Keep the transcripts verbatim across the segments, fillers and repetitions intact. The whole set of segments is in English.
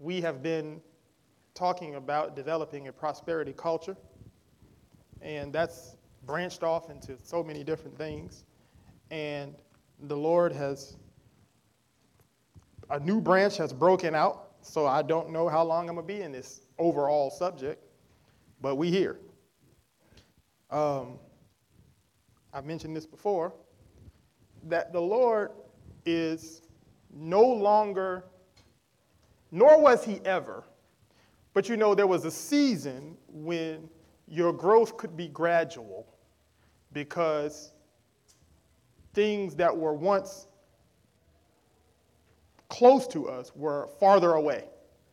we have been talking about developing a prosperity culture, and that's branched off into so many different things. And the Lord has, a new branch has broken out, so I don't know how long I'm going to be in this overall subject, but we here. Um, I've mentioned this before, that the Lord is no longer, nor was he ever, but you know, there was a season when your growth could be gradual because things that were once close to us were farther away.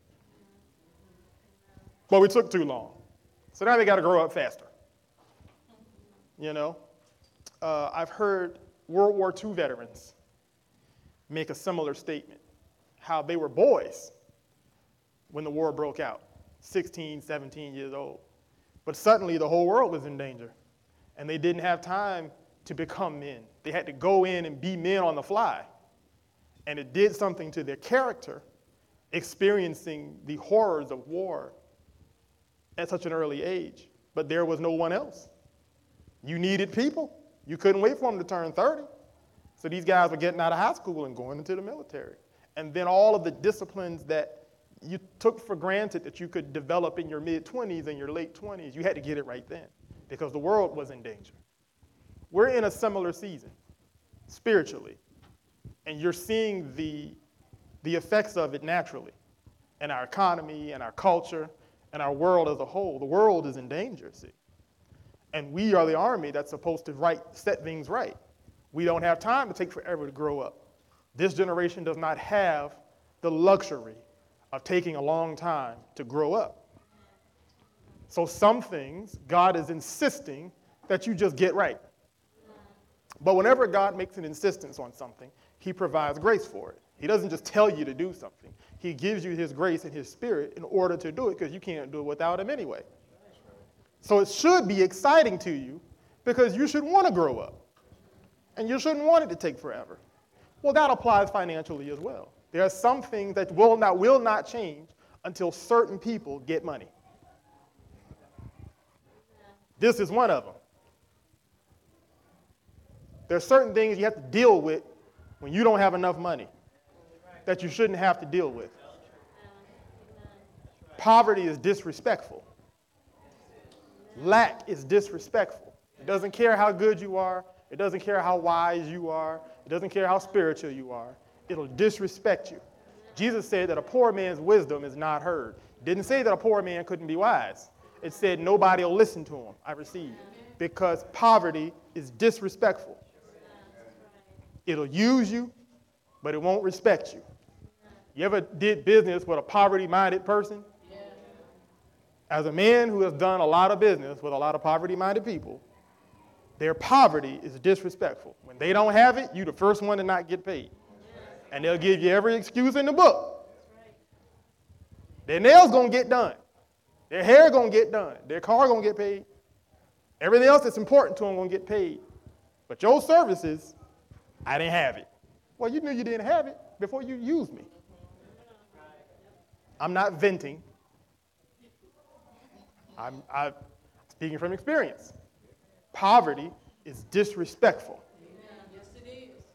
But we took too long. So now they got to grow up faster. You know, uh, I've heard World War Two veterans make a similar statement, how they were boys when the war broke out, sixteen, seventeen years old. But suddenly the whole world was in danger, and they didn't have time to become men. They had to go in and be men on the fly. And it did something to their character, experiencing the horrors of war at such an early age. But there was no one else. You needed people. You couldn't wait for them to turn thirty. So these guys were getting out of high school and going into the military. And then all of the disciplines that you took for granted that you could develop in your mid-twenties and your late twenties, you had to get it right then because the world was in danger. We're in a similar season, spiritually, and you're seeing the, the effects of it naturally in our economy and our culture and our world as a whole. The world is in danger, see. And we are the army that's supposed to right, set things right. We don't have time to take forever to grow up. This generation does not have the luxury of taking a long time to grow up. So some things, God is insisting that you just get right. But whenever God makes an insistence on something, he provides grace for it. He doesn't just tell you to do something. He gives you his grace and his spirit in order to do it because you can't do it without him anyway. So it should be exciting to you because you should want to grow up. And you shouldn't want it to take forever. Well, that applies financially as well. There are some things that will not, will not change until certain people get money. This is one of them. There are certain things you have to deal with when you don't have enough money that you shouldn't have to deal with. Poverty is disrespectful. Lack is disrespectful. It doesn't care how good you are. It doesn't care how wise you are. It doesn't care how spiritual you are. It'll disrespect you. Jesus said that a poor man's wisdom is not heard. It didn't say that a poor man couldn't be wise. It said nobody will listen to him. I received. Because poverty is disrespectful. It'll use you, but it won't respect you. You ever did business with a poverty-minded person? As a man who has done a lot of business with a lot of poverty-minded people, their poverty is disrespectful. When they don't have it, you're the first one to not get paid. And they'll give you every excuse in the book. Their nails going to get done. Their hair going to get done. Their car going to get paid. Everything else that's important to them going to get paid. But your services, I didn't have it. Well, you knew you didn't have it before you used me. I'm not venting. I'm, I'm speaking from experience. Poverty is disrespectful. Yes, it is.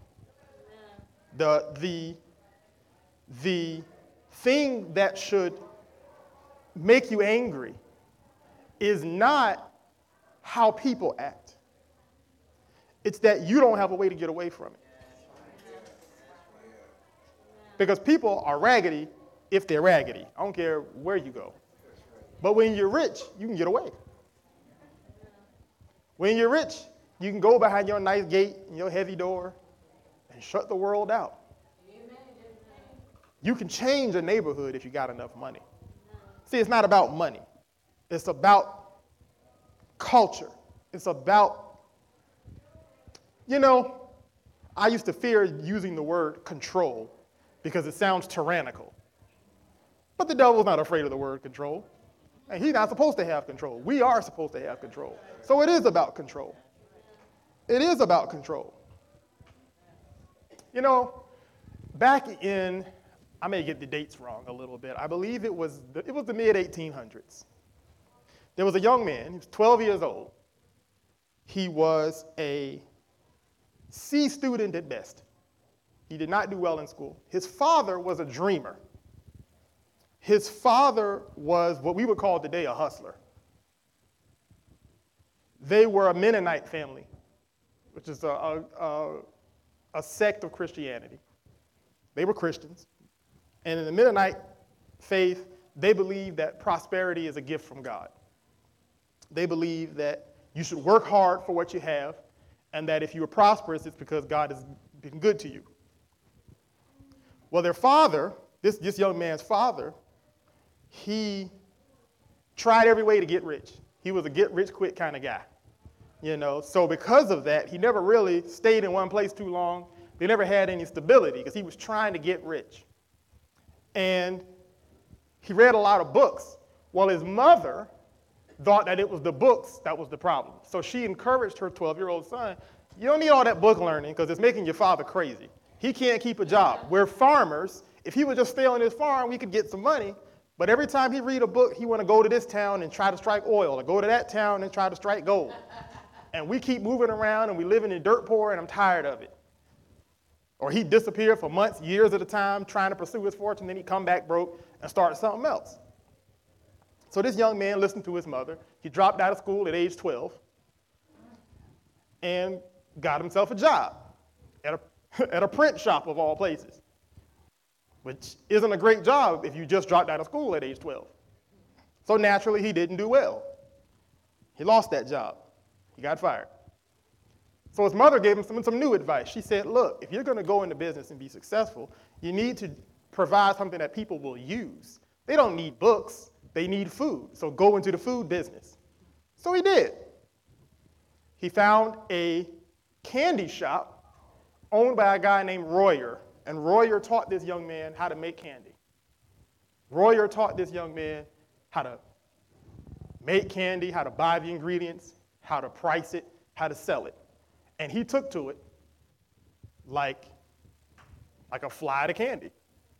The, the, the thing that should make you angry is not how people act. It's that you don't have a way to get away from it. Because people are raggedy if they're raggedy. I don't care where you go. But when you're rich, you can get away. When you're rich, you can go behind your nice gate and your heavy door and shut the world out. You can change a neighborhood if you got enough money. See, it's not about money. It's about culture. It's about, you know, I used to fear using the word control because it sounds tyrannical. But the devil's not afraid of the word control. And he's not supposed to have control. We are supposed to have control. So it is about control. It is about control. You know, back in I may get the dates wrong a little bit. I believe it was the, it was the mid eighteen hundreds. There was a young man, he was twelve years old. He was a C student at best. He did not do well in school. His father was a dreamer. His father was what we would call today a hustler. They were a Mennonite family, which is a, a, a, a sect of Christianity. They were Christians. And in the Mennonite faith, they believe that prosperity is a gift from God. They believe that you should work hard for what you have, and that if you are prosperous, it's because God has been good to you. Well, their father, this, this young man's father, he tried every way to get rich. He was a get-rich-quick kind of guy. You know, so because of that, he never really stayed in one place too long. They never had any stability because he was trying to get rich. And he read a lot of books. Well, his mother thought that it was the books that was the problem. So she encouraged her twelve-year-old son, you don't need all that book learning because it's making your father crazy. He can't keep a job. We're farmers. If he would just stay on his farm, we could get some money. But every time he read a book, he want to go to this town and try to strike oil, or go to that town and try to strike gold. And we keep moving around, and we living in dirt poor, and I'm tired of it. Or he'd disappear for months, years at a time, trying to pursue his fortune, then he'd come back broke and start something else. So this young man listened to his mother. He dropped out of school at age twelve and got himself a job at a, at a print shop of all places, which isn't a great job if you just dropped out of school at age twelve. So naturally, he didn't do well. He lost that job. He got fired. So his mother gave him some, some new advice. She said, look, if you're going to go into business and be successful, you need to provide something that people will use. They don't need books. They need food. So go into the food business. So he did. He found a candy shop owned by a guy named Royer. And Royer taught this young man how to make candy. Royer taught this young man how to make candy, how to buy the ingredients, how to price it, how to sell it. And he took to it like, like a fly to candy.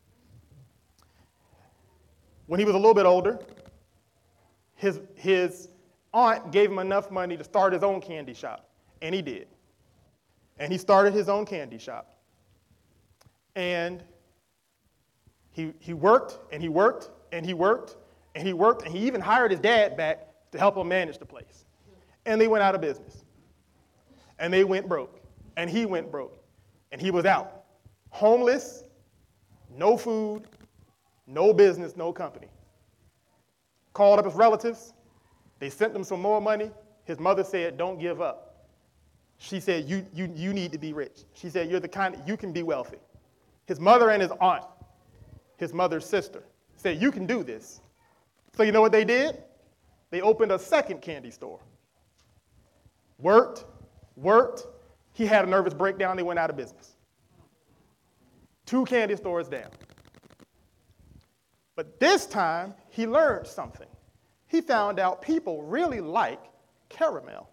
When he was a little bit older, his, his aunt gave him enough money to start his own candy shop, and he did. And he started his own candy shop. And he, he worked, and he worked, and he worked, and he worked, and he even hired his dad back to help him manage the place. And they went out of business. And they went broke. And he went broke. And he was out. Homeless, no food, no business, no company. Called up his relatives. They sent him some more money. His mother said, don't give up. She said, you, you, you need to be rich. She said, you're the kind that you can be wealthy. His mother and his aunt, his mother's sister, said, you can do this. So you know what they did? They opened a second candy store. Worked, worked. He had a nervous breakdown. They went out of business. Two candy stores down. But this time, he learned something. He found out people really like caramel.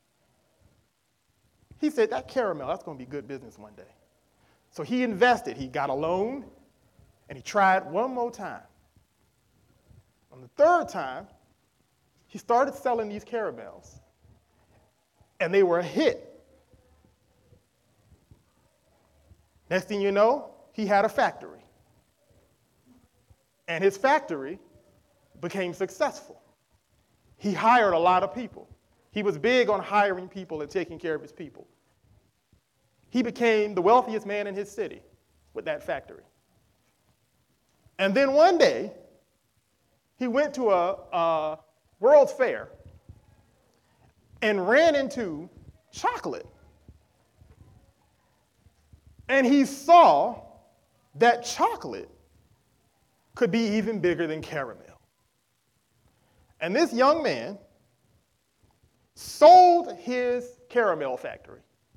He said, that caramel, that's going to be good business one day. So he invested. He got a loan, and he tried one more time. On the third time, he started selling these caramels, and they were a hit. Next thing you know, he had a factory. And his factory became successful. He hired a lot of people. He was big on hiring people and taking care of his people. He became the wealthiest man in his city with that factory. And then one day, he went to a, a World's Fair and ran into chocolate. And he saw that chocolate could be even bigger than caramel. And this young man sold his caramel factory,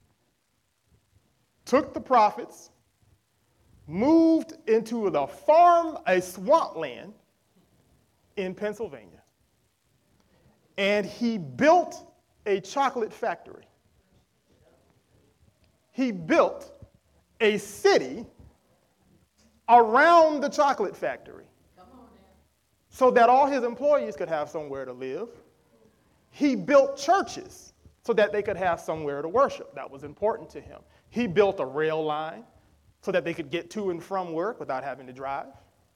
took the profits, moved into the farm, a swampland in Pennsylvania, and he built a chocolate factory. He built a city around the chocolate factory so that all his employees could have somewhere to live. He built churches so that they could have somewhere to worship. That was important to him. He built a rail line so that they could get to and from work without having to drive.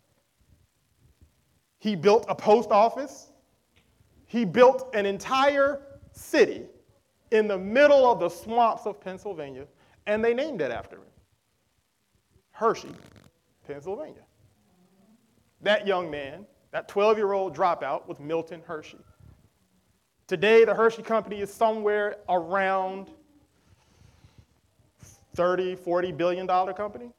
He built a post office. He built an entire city in the middle of the swamps of Pennsylvania, and they named it after him. Hershey, Pennsylvania. That young man, that twelve-year-old dropout, was Milton Hershey. Today, the Hershey Company is somewhere around thirty, forty billion dollar company.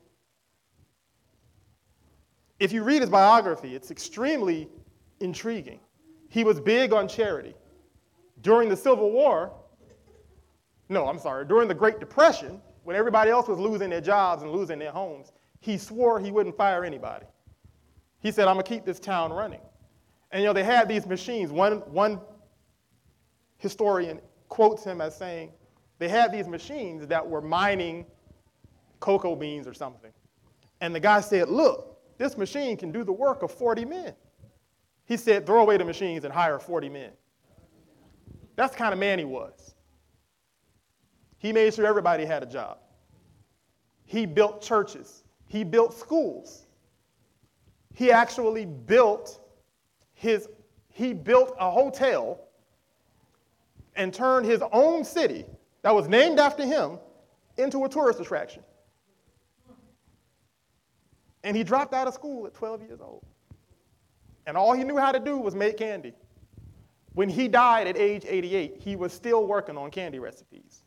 If you read his biography, it's extremely intriguing. He was big on charity. During the Civil War, no, I'm sorry, during the Great Depression, when everybody else was losing their jobs and losing their homes, he swore he wouldn't fire anybody. He said, I'm going to keep this town running. And, you know, they had these machines. One, one historian quotes him as saying, they had these machines that were mining cocoa beans or something. And the guy said, look, this machine can do the work of forty men. He said, throw away the machines and hire forty men. That's the kind of man he was. He made sure everybody had a job. He built churches. He built schools. He actually built his, he built a hotel and turned his own city that was named after him into a tourist attraction. And he dropped out of school at twelve years old. And all he knew how to do was make candy. When he died at age eighty-eight, he was still working on candy recipes.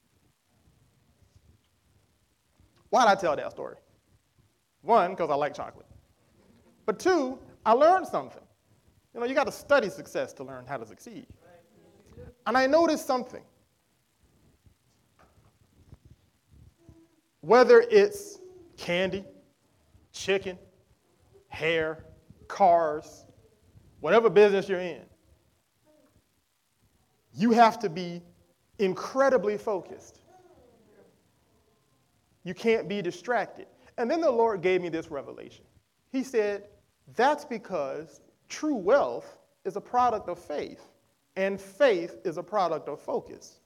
Why did I tell that story? One, because I like chocolate. But two, I learned something. You know, you got to study success to learn how to succeed. And I noticed something. Whether it's candy, chicken, hair, cars, whatever business you're in, you have to be incredibly focused. You can't be distracted. And then the Lord gave me this revelation. He said, that's because true wealth is a product of faith, and faith is a product of focus.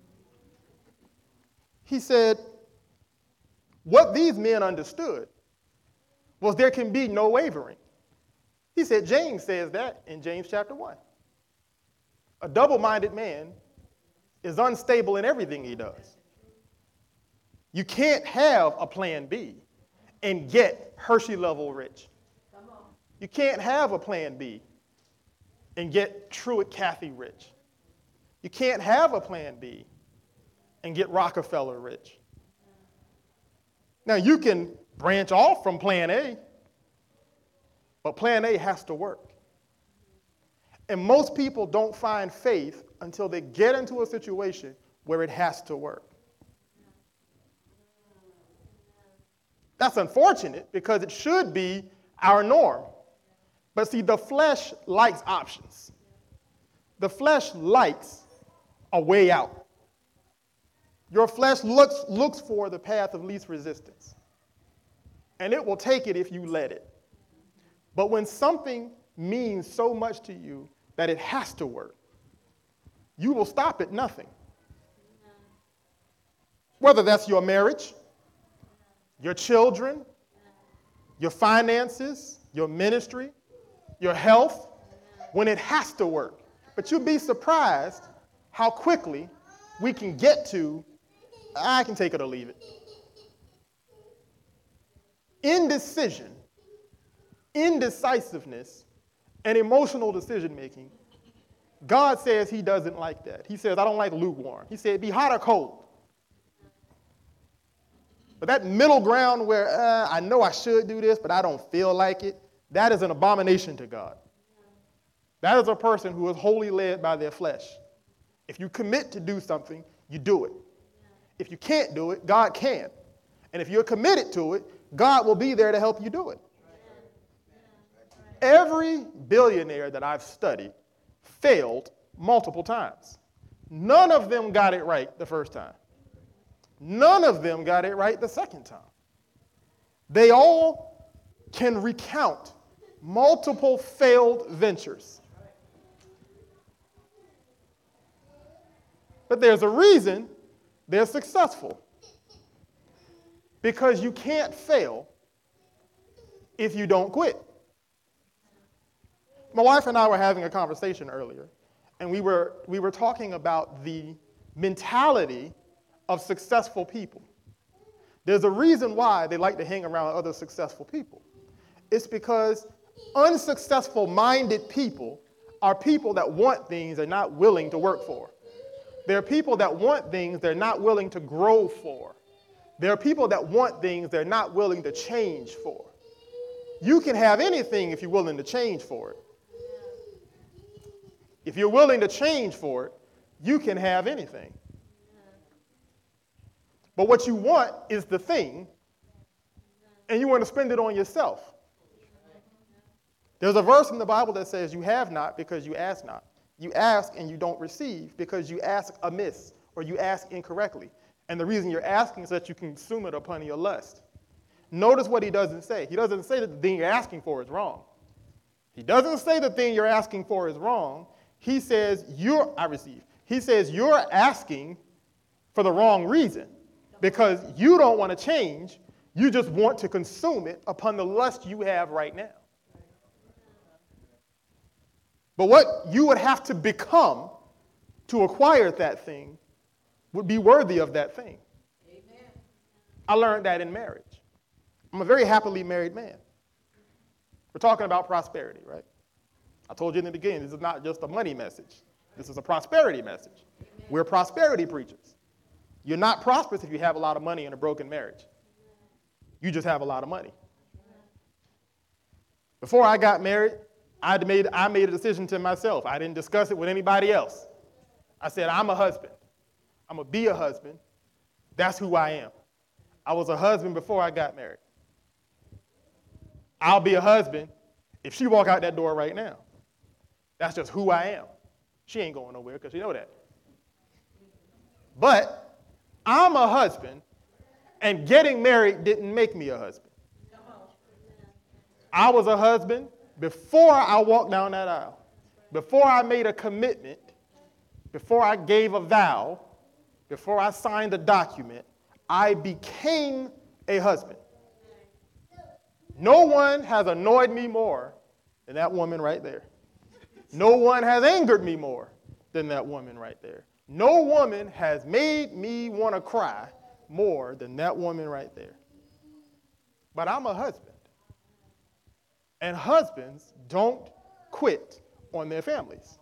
He said, what these men understood was there can be no wavering. He said, James says that in James chapter one. A double-minded man is unstable in everything he does. You can't have a plan B and get Hershey-level rich. You can't have a plan B and get Truett Cathy rich. You can't have a plan B and get Rockefeller rich. Now, you can branch off from plan A, but plan A has to work. And most people don't find faith until they get into a situation where it has to work. That's unfortunate because it should be our norm. But see, the flesh likes options. The flesh likes a way out. Your flesh looks, looks for the path of least resistance. And it will take it if you let it. But when something means so much to you that it has to work, you will stop at nothing. Whether that's your marriage, your children, your finances, your ministry, your health, when it has to work. But you'll be surprised how quickly we can get to, I can take it or leave it. Indecision, indecisiveness, and emotional decision-making, God says he doesn't like that. He says, I don't like lukewarm. He said, be hot or cold. But that middle ground where uh, I know I should do this, but I don't feel like it, that is an abomination to God. That is a person who is wholly led by their flesh. If you commit to do something, you do it. If you can't do it, God can. And if you're committed to it, God will be there to help you do it. Every billionaire that I've studied failed multiple times. None of them got it right the first time. None of them got it right the second time. They all can recount multiple failed ventures. But there's a reason they're successful. Because you can't fail if you don't quit. My wife and I were having a conversation earlier, and we were, we were talking about the mentality of successful people. There's a reason why they like to hang around other successful people. It's because unsuccessful-minded people are people that want things they're not willing to work for. They're people that want things they're not willing to grow for. There are people that want things they're not willing to change for. You can have anything if you're willing to change for it. If you're willing to change for it, you can have anything. But what you want is the thing, and you want to spend it on yourself. There's a verse in the Bible that says you have not because you ask not. You ask and you don't receive because you ask amiss or you ask incorrectly. And the reason you're asking is that you consume it upon your lust. Notice what he doesn't say. He doesn't say that the thing you're asking for is wrong. He doesn't say the thing you're asking for is wrong. He says you're, I receive. He says you're asking for the wrong reason because you don't want to change. You just want to consume it upon the lust you have right now. But what you would have to become to acquire that thing would be worthy of that thing. Amen. I learned that in marriage. I'm a very happily married man. We're talking about prosperity, right? I told you in the beginning, this is not just a money message. This is a prosperity message. Amen. We're prosperity preachers. You're not prosperous if you have a lot of money in a broken marriage. You just have a lot of money. Before I got married, I made, I made a decision to myself. I didn't discuss it with anybody else. I said, I'm a husband. I'm going to be a husband. That's who I am. I was a husband before I got married. I'll be a husband if she walk out that door right now. That's just who I am. She ain't going nowhere because she know that. But I'm a husband, and getting married didn't make me a husband. I was a husband before I walked down that aisle, before I made a commitment, before I gave a vow, before I signed a document, I became a husband. No one has annoyed me more than that woman right there. No one has angered me more than that woman right there. No woman has made me want to cry more than that woman right there. But I'm a husband. And husbands don't quit on their families.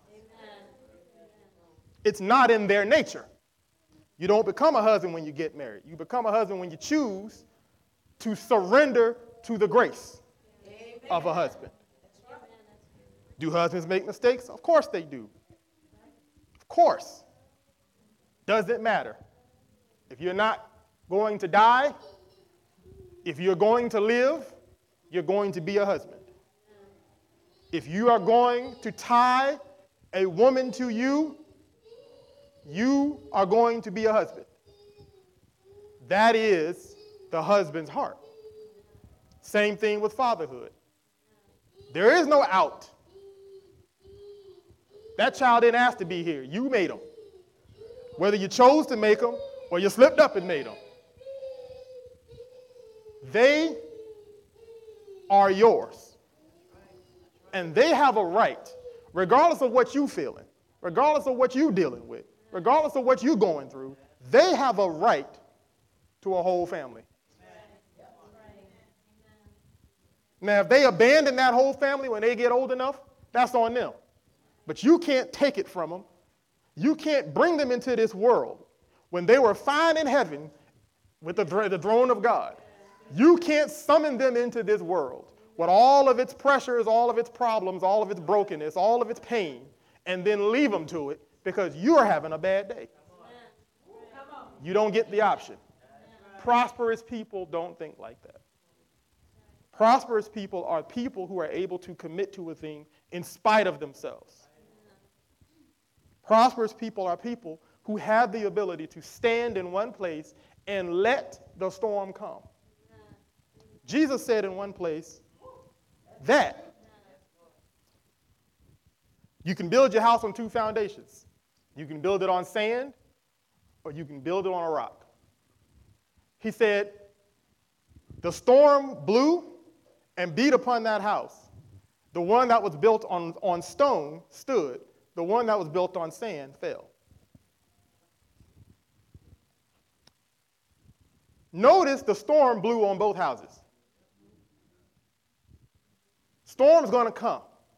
It's not in their nature. You don't become a husband when you get married. You become a husband when you choose to surrender to the grace Amen. Of a husband. Right. Do husbands make mistakes? Of course they do. Of course. Doesn't matter. If you're not going to die, if you're going to live, you're going to be a husband. If you are going to tie a woman to you, you are going to be a husband. That is the husband's heart. Same thing with fatherhood. There is no out. That child didn't ask to be here. You made him. Whether you chose to make him or you slipped up and made him. They are yours. And they have a right, regardless of what you're feeling, regardless of what you're dealing with, regardless of what you're going through, they have a right to a whole family. Now, if they abandon that whole family when they get old enough, that's on them. But you can't take it from them. You can't bring them into this world when they were fine in heaven with the, the throne of God. You can't summon them into this world with all of its pressures, all of its problems, all of its brokenness, all of its pain, and then leave them to it because you're having a bad day. You don't get the option. Prosperous people don't think like that. Prosperous people are people who are able to commit to a thing in spite of themselves. Prosperous people are people who have the ability to stand in one place and let the storm come. Jesus said in one place that you can build your house on two foundations. You can build it on sand, or you can build it on a rock. He said, the storm blew and beat upon that house. The one that was built on, on stone stood. The one that was built on sand fell. Notice the storm blew on both houses. Storm's going to come.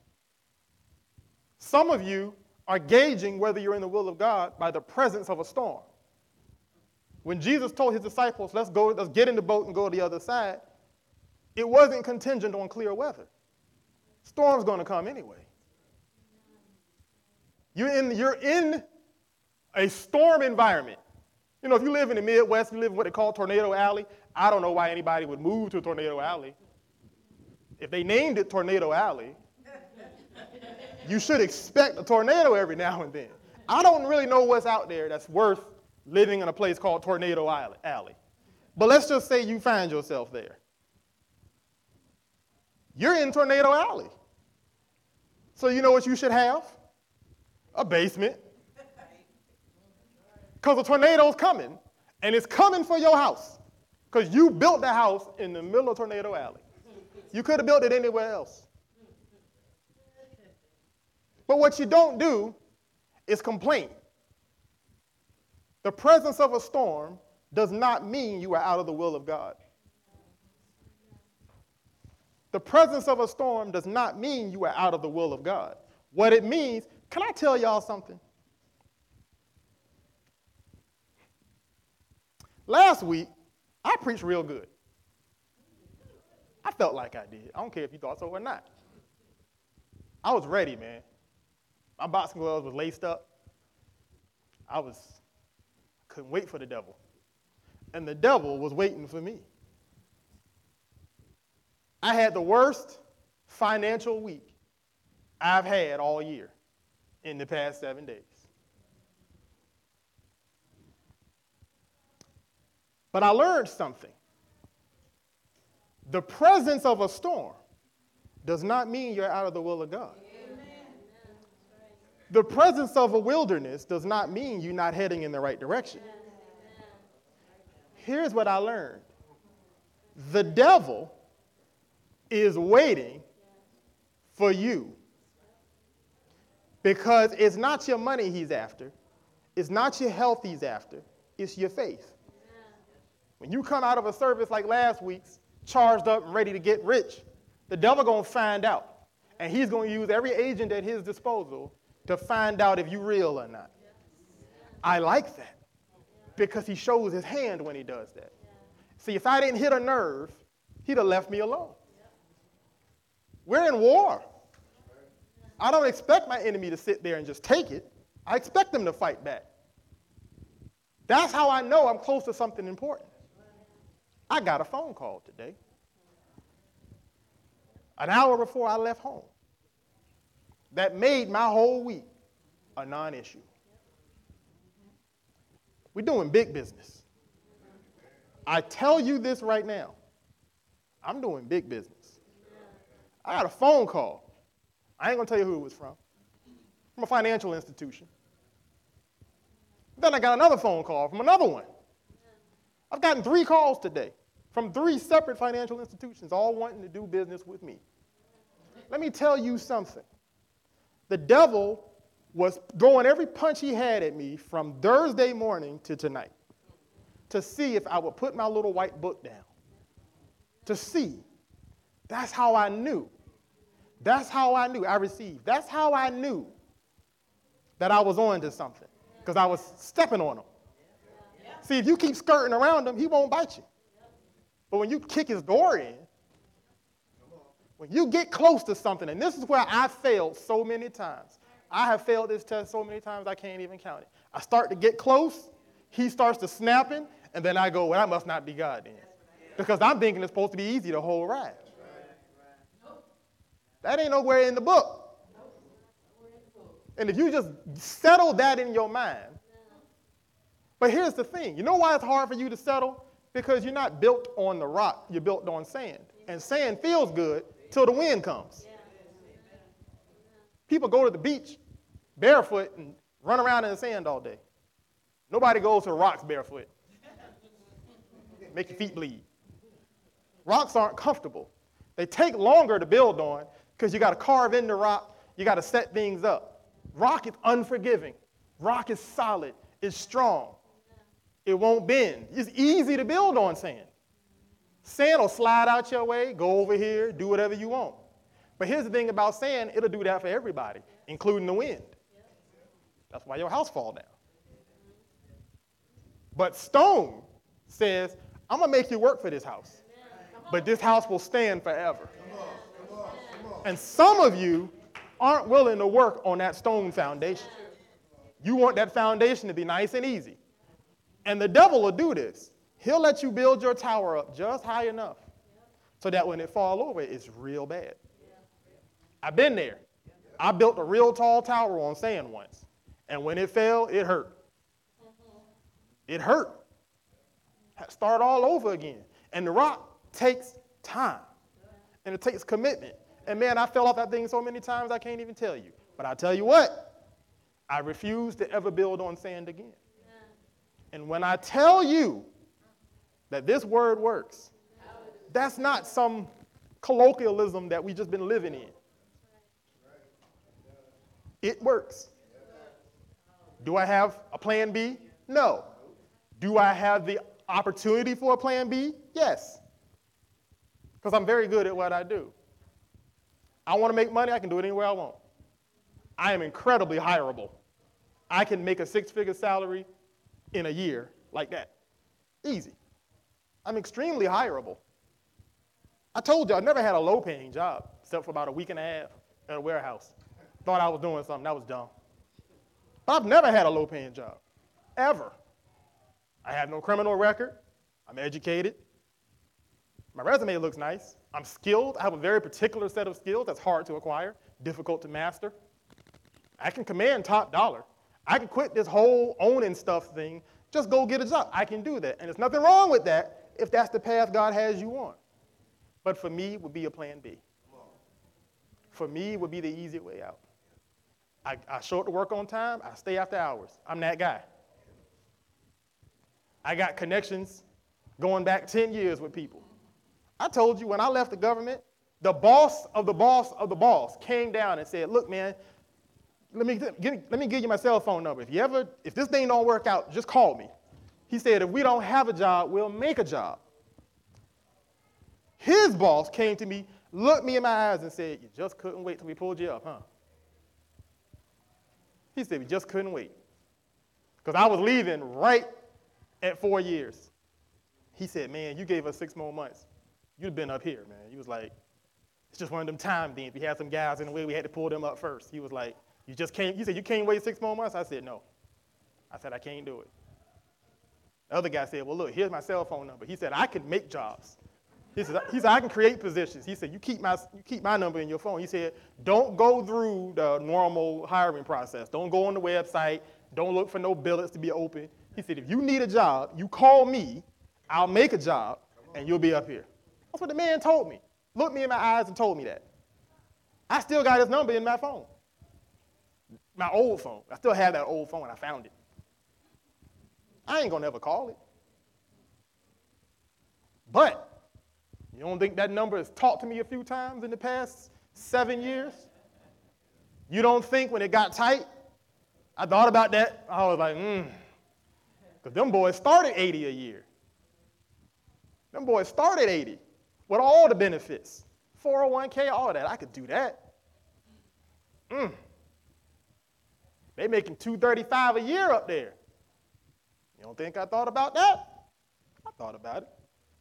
Some of you are gauging whether you're in the will of God by the presence of a storm. When Jesus told his disciples, let's go, let's get in the boat and go to the other side, it wasn't contingent on clear weather. Storm's going to come anyway. You're in, you're in a storm environment. You know, if you live in the Midwest, you live in what they call Tornado Alley. I don't know why anybody would move to Tornado Alley. If they named it Tornado Alley, you should expect a tornado every now and then. I don't really know what's out there that's worth living in a place called Tornado Alley. But let's just say you find yourself there. You're in Tornado Alley. So you know what you should have? A basement. Because a tornado's coming, and it's coming for your house. Because you built the house in the middle of Tornado Alley. You could have built it anywhere else. But what you don't do is complain. The presence of a storm does not mean you are out of the will of God. The presence of a storm does not mean you are out of the will of God. What it means, can I tell y'all something? Last week, I preached real good. I felt like I did. I don't care if you thought so or not. I was ready, man. My boxing gloves was laced up. I was, couldn't wait for the devil. And the devil was waiting for me. I had the worst financial week I've had all year in the past seven days. But I learned something. The presence of a storm does not mean you're out of the will of God. The presence of a wilderness does not mean you're not heading in the right direction. Here's what I learned. The devil is waiting for you because it's not your money he's after. It's not your health he's after. It's your faith. When you come out of a service like last week's, charged up and ready to get rich, the devil going to find out. And he's going to use every agent at his disposal to find out if you're real or not. I like that because he shows his hand when he does that. See, if I didn't hit a nerve, he'd have left me alone. We're in war. I don't expect my enemy to sit there and just take it. I expect them to fight back. That's how I know I'm close to something important. I got a phone call today, an hour before I left home, that made my whole week a non-issue. We're doing big business. I tell you this right now. I'm doing big business. I got a phone call. I ain't going to tell you who it was from. From a financial institution. Then I got another phone call from another one. I've gotten three calls today from three separate financial institutions, all wanting to do business with me. Let me tell you something. The devil was throwing every punch he had at me from Thursday morning to tonight to see if I would put my little white book down. To see. That's how I knew. That's how I knew I received. That's how I knew that I was on to something, because I was stepping on him. See, if you keep skirting around him, he won't bite you. But when you kick his door in, when you get close to something, and this is where I failed so many times. I have failed this test so many times I can't even count it. I start to get close, he starts to snapping, and then I go, well, that must not be God then. Because I'm thinking it's supposed to be easy the whole ride. That ain't nowhere in the book. And if you just settle that in your mind. But here's the thing. You know why it's hard for you to settle? Because you're not built on the rock, you're built on sand. And sand feels good till the wind comes. People go to the beach barefoot and run around in the sand all day. Nobody goes to the rocks barefoot. Make your feet bleed. Rocks aren't comfortable. They take longer to build on because you got to carve in the rock, you got to set things up. Rock is unforgiving. Rock is solid, it's strong. It won't bend. It's easy to build on sand. Sand will slide out your way, go over here, do whatever you want. But here's the thing about sand, it'll do that for everybody, including the wind. That's why your house fall down. But stone says, I'm going to make you work for this house. But this house will stand forever. And some of you aren't willing to work on that stone foundation. You want that foundation to be nice and easy. And the devil will do this. He'll let you build your tower up just high enough so that when it fall over, it's real bad. I've been there. I built a real tall tower on sand once. And when it fell, it hurt. It hurt. Start all over again. And the rock takes time. And it takes commitment. And man, I fell off that thing so many times I can't even tell you. But I tell you what, I refuse to ever build on sand again. And when I tell you that this word works, that's not some colloquialism that we've just been living in. It works. Do I have a plan B? No. Do I have the opportunity for a plan B? Yes. Because I'm very good at what I do. I want to make money, I can do it anywhere I want. I am incredibly hireable. I can make a six-figure salary in a year like that. Easy. I'm extremely hireable. I told you I never had a low-paying job except for about a week and a half at a warehouse. Thought I was doing something. That was dumb. But I've never had a low-paying job, ever. I have no criminal record. I'm educated. My resume looks nice. I'm skilled. I have a very particular set of skills that's hard to acquire, difficult to master. I can command top dollar. I can quit this whole owning stuff thing, just go get a job. I can do that. And there's nothing wrong with that if that's the path God has you on. But for me, it would be a plan B. For me, it would be the easy way out. I, I show up to work on time. I stay after hours. I'm that guy. I got connections going back ten years with people. I told you when I left the government, the boss of the boss of the boss came down and said, look, man, let me, give, let me give you my cell phone number. If you ever, if this thing don't work out, just call me. He said, if we don't have a job, we'll make a job. His boss came to me, looked me in my eyes and said, you just couldn't wait till we pulled you up, huh? He said, we just couldn't wait. Because I was leaving right at four years. He said, man, you gave us six more months. You'd have been up here, man. He was like, it's just one of them time things. We had some guys in the way, we had to pull them up first. He was like, you just can't, he said, you can't wait six more months? I said, no. I said, I can't do it. The other guy said, well, look, here's my cell phone number. He said, I can make jobs. He said, he said, I can create positions. He said, you keep my, you keep my number in your phone. He said, don't go through the normal hiring process. Don't go on the website. Don't look for no billets to be open. He said, if you need a job, you call me. I'll make a job, and you'll be up here. That's what the man told me. Looked me in my eyes and told me that. I still got his number in my phone. My old phone. I still have that old phone. I found it. I ain't going to ever call it. But you don't think that number has talked to me a few times in the past seven years? You don't think when it got tight, I thought about that. I was like, hmm. Because them boys started eighty a year. Them boys started eighty with all the benefits. four oh one k, all of that. I could do that. Mm. They making two thirty-five a year up there. You don't think I thought about that? I thought about it.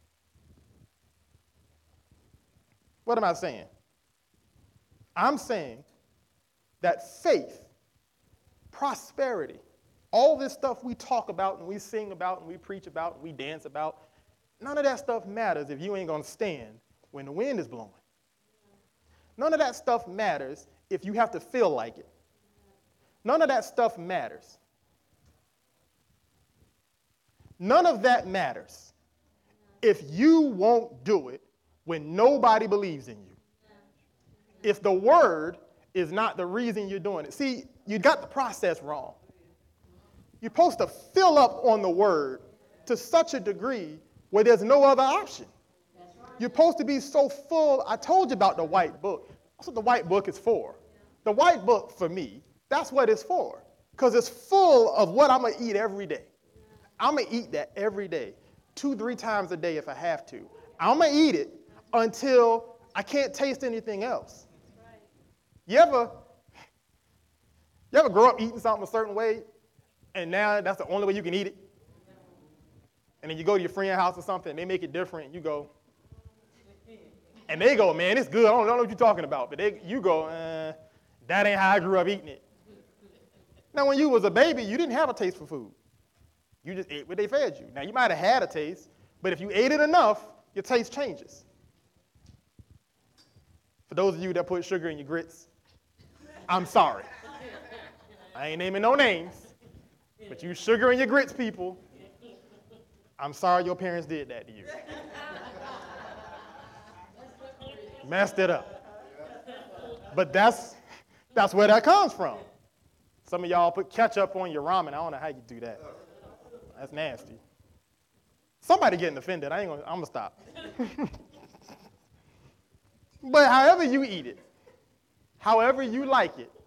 What am I saying? I'm saying that faith, prosperity, all this stuff we talk about and we sing about and we preach about and we dance about, none of that stuff matters if you ain't going to stand when the wind is blowing. None of that stuff matters if you have to feel like it. None of that stuff matters. None of that matters if you won't do it when nobody believes in you. If the word is not the reason you're doing it. See, you got the process wrong. You're supposed to fill up on the word to such a degree where there's no other option. You're supposed to be so full. I told you about the white book. That's what the white book is for. The white book, for me, that's what it's for. Because it's full of what I'm going to eat every day. I'm going to eat that every day, two, three times a day if I have to. I'm going to eat it until I can't taste anything else. You ever, you ever grow up eating something a certain way, and now that's the only way you can eat it? And then you go to your friend's house or something, and they make it different, and you go, and they go, man, it's good. I don't, I don't know what you're talking about. But they, you go, uh, that ain't how I grew up eating it. Now, when you was a baby, you didn't have a taste for food. You just ate what they fed you. Now, you might have had a taste, but if you ate it enough, your taste changes. For those of you that put sugar in your grits, I'm sorry. I ain't naming no names, but you sugar in your grits people, I'm sorry your parents did that to you. Messed it up. But that's, that's where that comes from. Some of y'all put ketchup on your ramen. I don't know how you do that. That's nasty. Somebody getting offended. I ain't gonna, I'm gonna stop. But however you eat it, however you like it,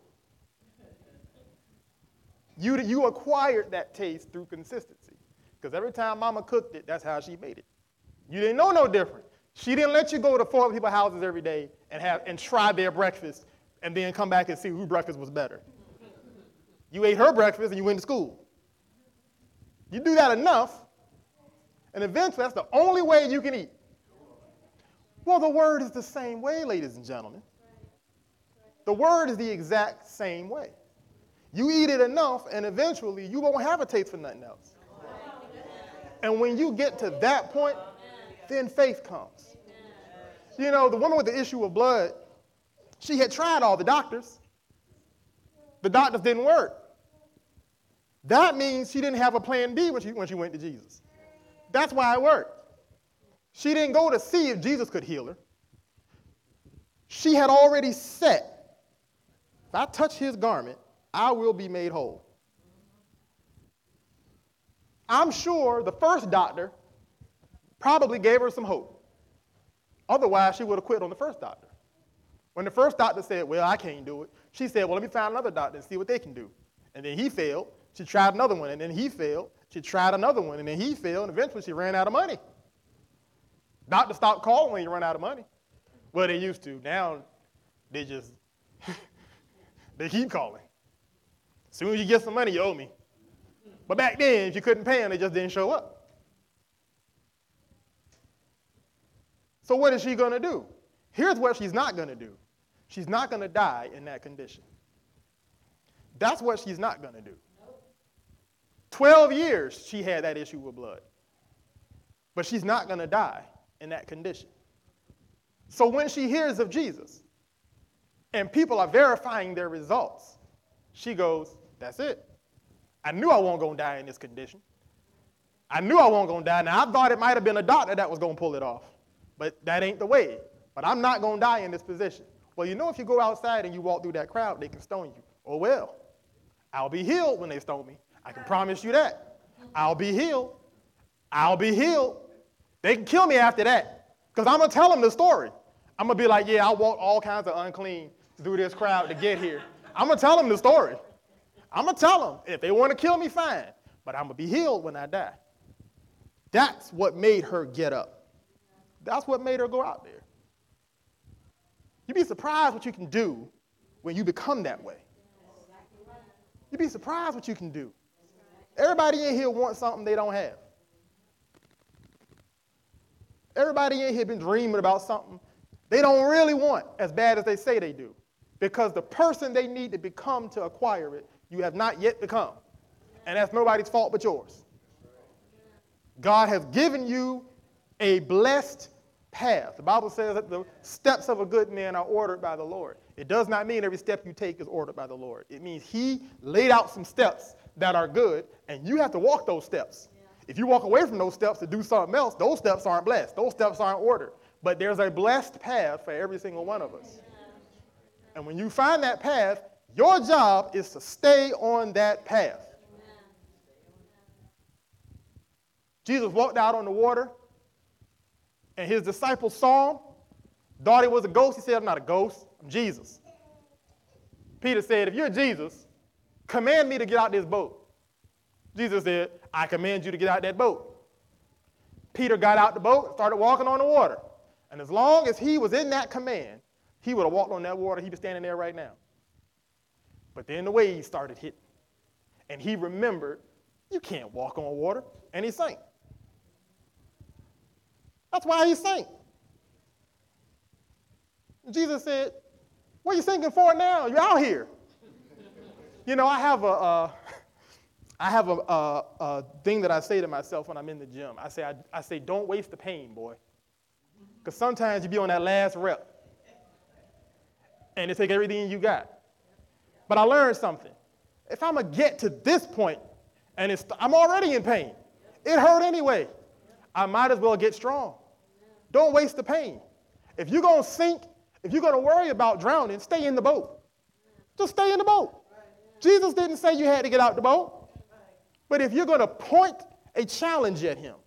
you, you acquired that taste through consistency. Because every time mama cooked it, that's how she made it. You didn't know no different. She didn't let you go to four people's houses every day and have and try their breakfast and then come back and see whose breakfast was better. You ate her breakfast and you went to school. You do that enough, and eventually that's the only way you can eat. Well, the word is the same way, ladies and gentlemen. The word is the exact same way. You eat it enough, and eventually you won't have a taste for nothing else. And when you get to that point, then faith comes. You know, the woman with the issue of blood, she had tried all the doctors. The doctors didn't work. That means she didn't have a plan B when she, when she went to Jesus. That's why it worked. She didn't go to see if Jesus could heal her. She had already set, if I touch his garment, I will be made whole. I'm sure the first doctor probably gave her some hope. Otherwise, she would have quit on the first doctor. When the first doctor said, well, I can't do it, she said, well, let me find another doctor and see what they can do. And then he failed. She tried another one, and then he failed. She tried another one, and then he failed, and eventually she ran out of money. Doctors stopped calling when you run out of money. Well, they used to. Now, they just, they keep calling. As soon as you get some money, you owe me. But back then, if you couldn't pay them, they just didn't show up. So what is she going to do? Here's what she's not going to do. She's not going to die in that condition. That's what she's not going to do. Twelve years she had that issue with blood. But she's not going to die in that condition. So when she hears of Jesus and people are verifying their results, she goes, that's it. I knew I wasn't going to die in this condition. I knew I wasn't going to die. Now, I thought it might have been a doctor that was going to pull it off, but that ain't the way. But I'm not going to die in this position. Well, you know, if you go outside and you walk through that crowd, they can stone you. Oh, well, I'll be healed when they stone me. I can promise you that. I'll be healed. I'll be healed. They can kill me after that because I'm going to tell them the story. I'm going to be like, yeah, I walked all kinds of unclean through this crowd to get here. I'm going to tell them the story. I'm going to tell them. If they want to kill me, fine. But I'm going to be healed when I die. That's what made her get up. That's what made her go out there. You'd be surprised what you can do when you become that way. You'd be surprised what you can do. Everybody in here wants something they don't have. Everybody in here been dreaming about something they don't really want as bad as they say they do. Because the person they need to become to acquire it, you have not yet become. And that's nobody's fault but yours. God has given you a blessed path. The Bible says that the steps of a good man are ordered by the Lord. It does not mean every step you take is ordered by the Lord. It means he laid out some steps that are good, and you have to walk those steps. If you walk away from those steps to do something else, those steps aren't blessed. Those steps aren't ordered. But there's a blessed path for every single one of us. And when you find that path, your job is to stay on that path. Jesus walked out on the water, and his disciples saw him, thought he was a ghost. He said, I'm not a ghost, I'm Jesus. Peter said, if you're Jesus, command me to get out this boat. Jesus said, I command you to get out that boat. Peter got out the boat and started walking on the water. And as long as he was in that command, he would have walked on that water. He'd be standing there right now. But then the waves started hitting. And he remembered, you can't walk on water. And he sank. That's why he sank. Jesus said, what are you sinking for now? You're out here. You know, I have a, uh, I have a, a, a thing that I say to myself when I'm in the gym. I say, I, I say, don't waste the pain, boy. Because sometimes you be on that last rep. And it take everything you got. But I learned something. If I'm going to get to this point, and it's, I'm already in pain, it hurt anyway, I might as well get strong. Don't waste the pain. If you're going to sink, if you're going to worry about drowning, stay in the boat. Just stay in the boat. Jesus didn't say you had to get out the boat. But if you're going to point a challenge at him,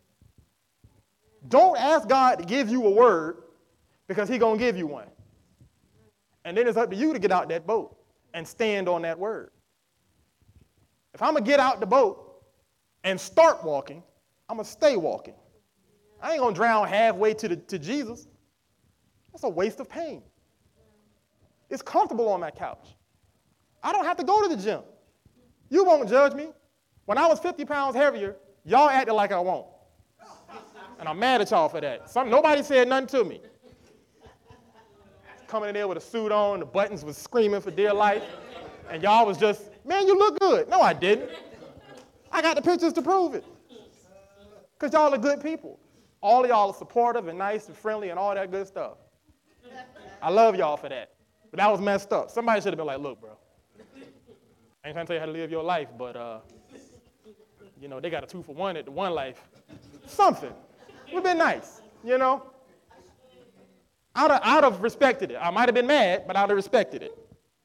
don't ask God to give you a word because he's going to give you one. And then it's up to you to get out that boat and stand on that word. If I'm going to get out the boat and start walking, I'm going to stay walking. I ain't going to drown halfway to, the, to Jesus. That's a waste of pain. It's comfortable on that couch. I don't have to go to the gym. You won't judge me. When I was fifty pounds heavier, y'all acted like I won't. And I'm mad at y'all for that. Some, nobody said nothing to me. Coming in there with a suit on, the buttons was screaming for dear life, and y'all was just, man, you look good. No, I didn't. I got the pictures to prove it. Because y'all are good people. All of y'all are supportive and nice and friendly and all that good stuff. I love y'all for that. But that was messed up. Somebody should have been like, look, bro, I ain't trying to tell you how to live your life, but, uh, you know, they got a two for one at the One Life. Something. Would have been nice, you know? I'd have, I'd have respected it. I might have been mad, but I'd have respected it.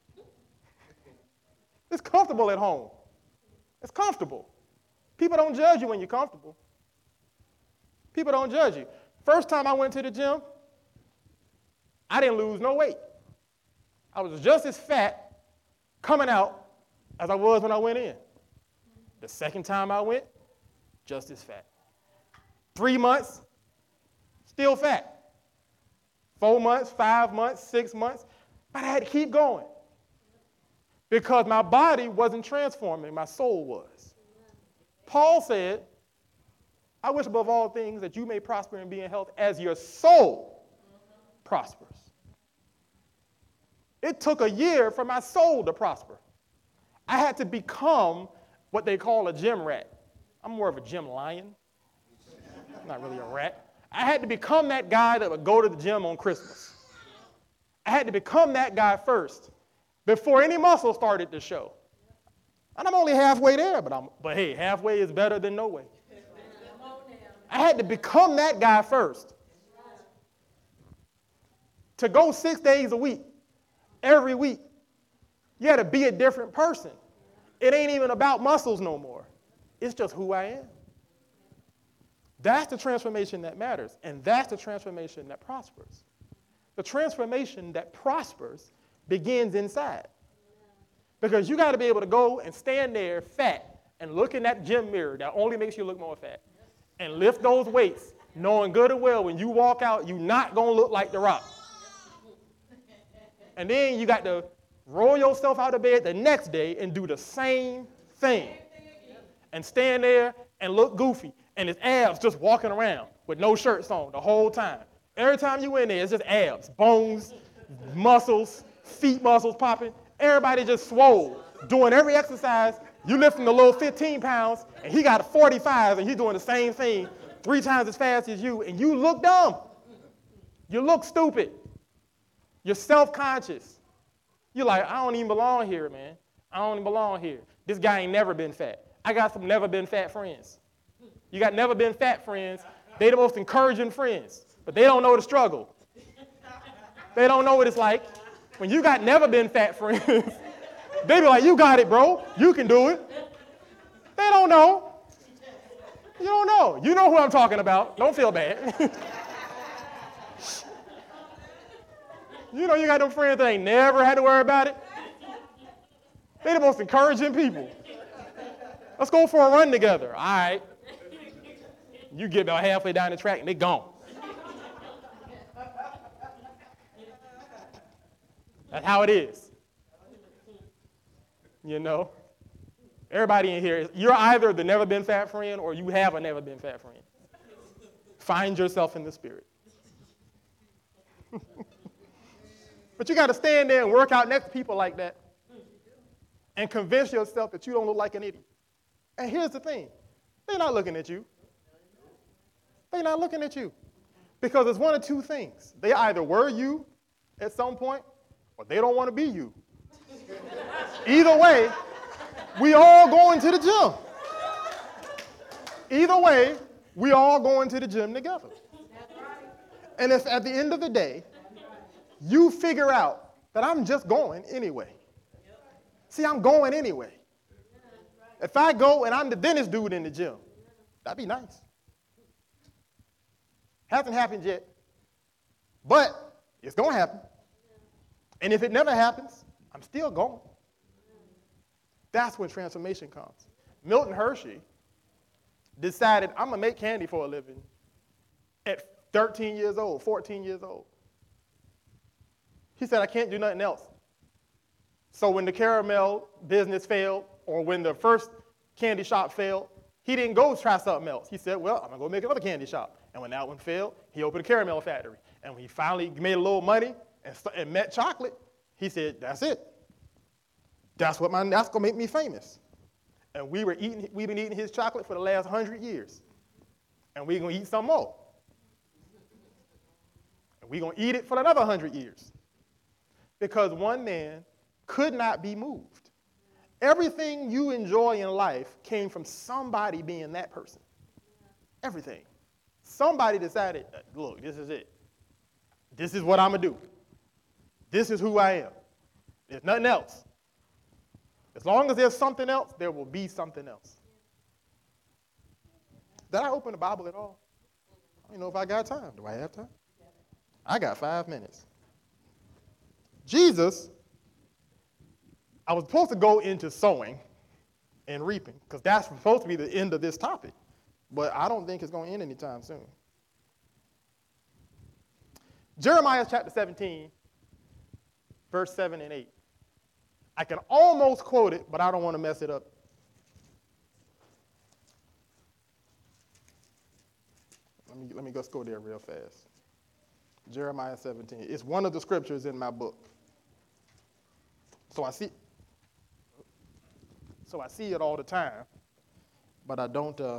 It's comfortable at home. It's comfortable. People don't judge you when you're comfortable. People don't judge you. First time I went to the gym, I didn't lose no weight. I was just as fat coming out as I was when I went in. The second time I went, just as fat. Three months, still fat. Four months, five months, six months, but I had to keep going because my body wasn't transforming, my soul was. Paul said, I wish above all things that you may prosper and be in health as your soul prospers. It took a year for my soul to prosper. I had to become what they call a gym rat. I'm more of a gym lion. I'm not really a rat. I had to become that guy that would go to the gym on Christmas. I had to become that guy first before any muscle started to show. And I'm only halfway there, but, I'm, but hey, halfway is better than no way. I had to become that guy first. To go six days a week, every week, you had to be a different person. It ain't even about muscles no more. It's just who I am. That's the transformation that matters, and that's the transformation that prospers. The transformation that prospers begins inside. Because you got to be able to go and stand there fat and look in that gym mirror that only makes you look more fat and lift those weights, knowing good and well when you walk out, you're not going to look like The Rock. And then you got to roll yourself out of bed the next day and do the same thing and stand there and look goofy. And his abs just walking around with no shirts on the whole time. Every time you in there, it's just abs, bones, muscles, feet muscles popping. Everybody just swole, doing every exercise. You lifting a little fifteen pounds, and he got a forty-five, and he's doing the same thing three times as fast as you, and you look dumb. You look stupid. You're self-conscious. You're like, I don't even belong here, man. I don't even belong here. This guy ain't never been fat. I got some never been fat friends. You got never been fat friends. They the most encouraging friends, but they don't know the struggle. They don't know what it's like. When you got never been fat friends, they be like, you got it, bro. You can do it. They don't know. You don't know. You know who I'm talking about. Don't feel bad. You know you got them friends that ain't never had to worry about it. They're the most encouraging people. Let's go for a run together. All right. You get about halfway down the track and they gone. That's how it is. You know? Everybody in here, you're either the never been fat friend or you have a never been fat friend. Find yourself in the spirit. But you got to stand there and work out next to people like that and convince yourself that you don't look like an idiot. And here's the thing. They're not looking at you. They're not looking at you. Because it's one of two things. They either were you at some point or they don't want to be you. Either way, we all going to the gym. Either way, we all going to the gym together. And if at the end of the day, you figure out that I'm just going anyway. See, I'm going anyway. If I go and I'm the dentist dude in the gym, that'd be nice. Hasn't happened yet, but it's going to happen. And if it never happens, I'm still going. That's when transformation comes. Milton Hershey decided, I'm going to make candy for a living at thirteen years old, fourteen years old. He said, I can't do nothing else. So when the caramel business failed, or when the first candy shop failed, he didn't go try something else. He said, well, I'm going to go make another candy shop. And when that one failed, he opened a caramel factory. And when he finally made a little money and, and met chocolate, he said, that's it. That's what my, that's going to make me famous. And we were eating, we've been eating his chocolate for the last hundred years. And we're going to eat some more. And we're going to eat it for another hundred years. Because one man could not be moved. Everything you enjoy in life came from somebody being that person. Everything. Somebody decided, look, this is it. This is what I'm going to do. This is who I am. There's nothing else. As long as there's something else, there will be something else. Did I open the Bible at all? I don't know if I got time. Do I have time? I got five minutes. Jesus, I was supposed to go into sowing and reaping, because that's supposed to be the end of this topic. But I don't think it's going to end anytime soon. Jeremiah chapter seventeen, verse seven and eight. I can almost quote it, but I don't want to mess it up. Let me, let me just go there real fast. Jeremiah seventeen. It's one of the scriptures in my book. So I see, so I see it all the time, but I don't, uh,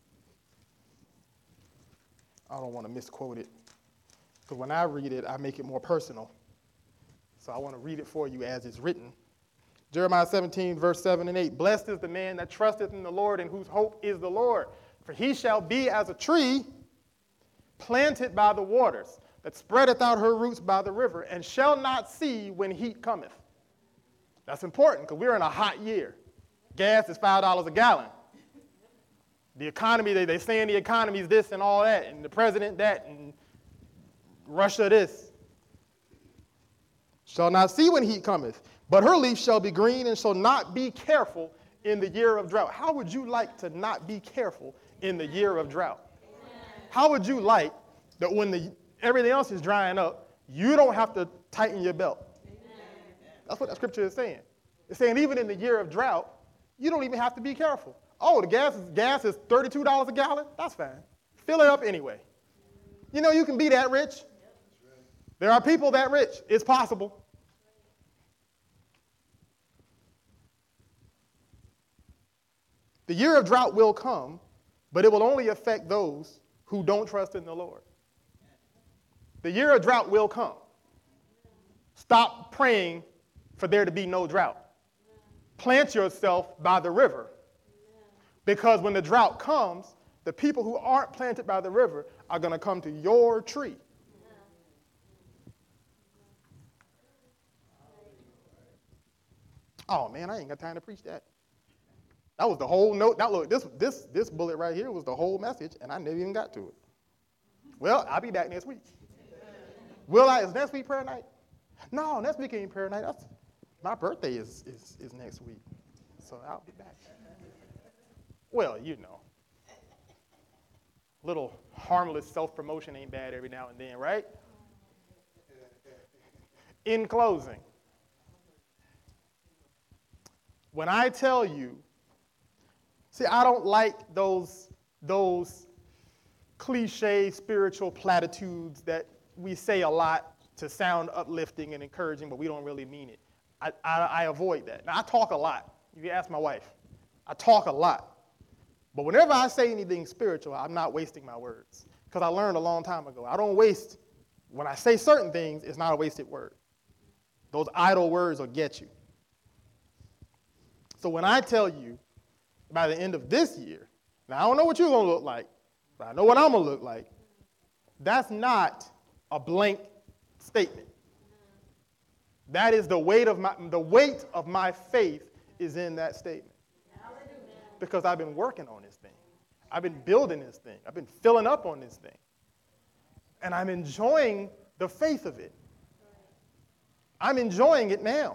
I don't want to misquote it. Because when I read it, I make it more personal. So I want to read it for you as it's written. Jeremiah seventeen, verse seven and eight. Blessed is the man that trusteth in the Lord and whose hope is the Lord. For he shall be as a tree planted by the waters, that spreadeth out her roots by the river, and shall not see when heat cometh. That's important, because we're in a hot year. Gas is five dollars a gallon. The economy, they, they saying the economy is this and all that, and the president that, and Russia this. Shall not see when heat cometh, but her leaf shall be green, and shall not be careful in the year of drought. How would you like to not be careful in the year of drought? How would you like that when the, everything else is drying up, you don't have to tighten your belt? That's what that scripture is saying. It's saying even in the year of drought, you don't even have to be careful. Oh, the gas is, gas is thirty-two dollars a gallon? That's fine. Fill it up anyway. You know you can be that rich. There are people that rich. It's possible. The year of drought will come, but it will only affect those who don't trust in the Lord. The year of drought will come. Stop praying for there to be no drought. Plant yourself by the river. Because when the drought comes, the The people who aren't planted by the river are going to come to your tree. Oh, man, I ain't got time to preach that. That was the whole note. Now, look, this, this, this bullet right here was the whole message, and I never even got to it. Well, I'll be back next week. Will I? Is next week prayer night? No, next week ain't prayer night. That's, my birthday is, is, is next week, so I'll be back. Well, you know. Little harmless self-promotion ain't bad every now and then, right? In closing, when I tell you, see, I don't like those, those cliche spiritual platitudes that we say a lot to sound uplifting and encouraging, but we don't really mean it. I, I, I avoid that. Now, I talk a lot. You can ask my wife. I talk a lot. But whenever I say anything spiritual, I'm not wasting my words. Because I learned a long time ago. I don't waste, when I say certain things, it's not a wasted word. Those idle words will get you. So when I tell you, by the end of this year, now I don't know what you're going to look like, but I know what I'm going to look like. That's not a blank statement. That is the weight of my, the weight of my faith is in that statement. Because I've been working on this thing. I've been building this thing. I've been filling up on this thing. And I'm enjoying the faith of it. I'm enjoying it now.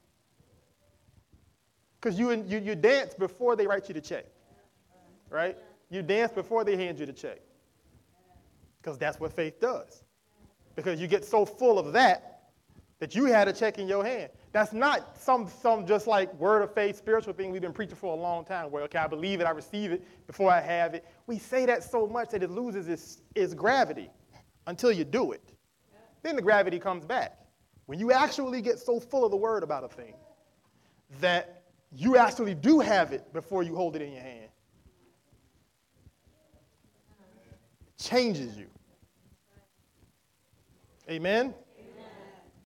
Because you, you, you dance before they write you the check. Right? You dance before they hand you the check. Because that's what faith does. Because you get so full of that that you had a check in your hand. That's not some, some just like word of faith, spiritual thing we've been preaching for a long time where, okay, I believe it, I receive it before I have it. We say that so much that it loses its, its gravity until you do it. Yeah. Then the gravity comes back. When you actually get so full of the word about a thing that you actually do have it before you hold it in your hand, it changes you. Amen?